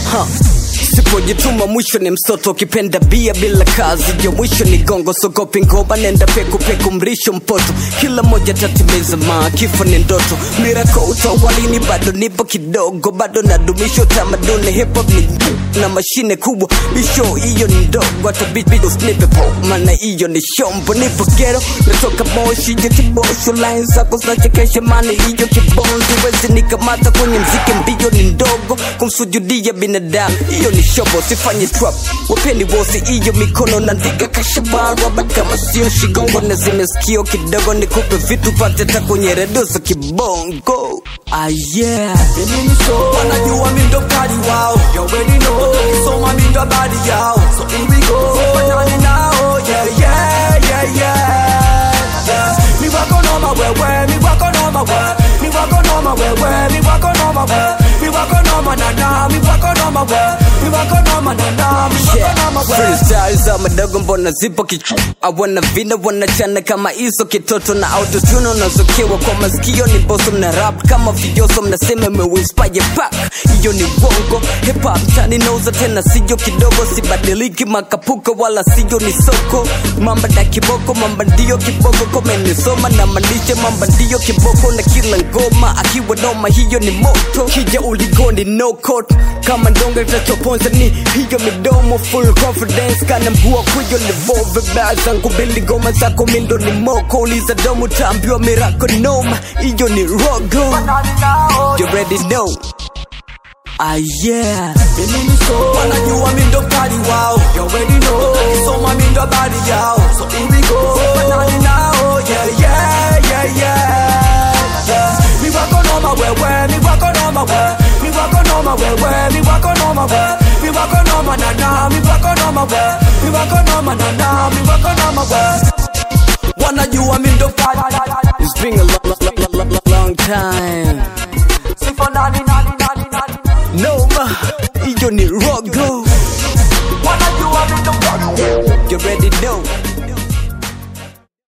Sipojituma mwisho ni msoto, kipenda bia bila kazi yo mwisho ni gongo. Sogopi ngoba nenda peku peku mrisho mpoto, kila moja tatimiza kifo ni ndoto. Mirako utawalini bado nipo kidogo, bado nadumisho tamaduni hip hop ni na mashine kubwa. Bisho iyo ni ndogo, hata bido snipe po mana iyo ni shombo. Nipo ghetto, natoka moshi iyo kibosho, lines zako zinachekesha mana iyo kibonzi. Wezi nikamata kwenye mziki mbio ni ndogo, kumsujudia binadamu iyo ni shobo. Sifanye trap, wapeni wosi iyo mikono nandika kashabara. But kama sio shigongo na zimeskio kidogo, nikupe vitu pate ta kwenye redo za kibongo. Yeah, wanajua mi ndo kali wao, you already know. Kisoma mi ndo badi yao, so here we go. Sifanani nao, yeah. Mi wako noma wewe, mi wako noma wewe, mi wako noma wewe, mi wako noma wewe, mi wako noma na mi wako noma wewe, mi wako noma na mi wako noma wewe. Freestyle za madogo mbona zipo kichu, awana vina wanachana kama iso kitoto na autotune unazokewa kwa masikio ni boso. Mna rap kama vijoso, mnasema mewinspire pack, iyo ni wongo. Hip hop tani nauza tena siyo kidogo, sibadiliki makapuka wala siyo ni soko. Mamba da kiboko, mamba ndiyo kiboko, kome nisoma na mandisha mamba ndiyo kiboko. Na kila ngoma akiwa noma hiyo ni moto, kija uligoni no coat kama ndonga itachoponza ni hiyo midomo. Full confidence kana mgua kuyo livolve baa zangu bili goma zako mindo ni moko. Uliza domu tambiwa mirako noma, iyo ni rogo. You already know. Yeah, wanajua mi ndo kali wao, you already know. Kisoma mi ndo badi yao, so here we go. Sifanani nao, yeah. Mi wako noma wewe, mi wako noma wewe, mi wako noma wewe, mi wako noma wewe, mi wako noma na mi wako noma wewe, mi wako noma na mi wako noma wewe.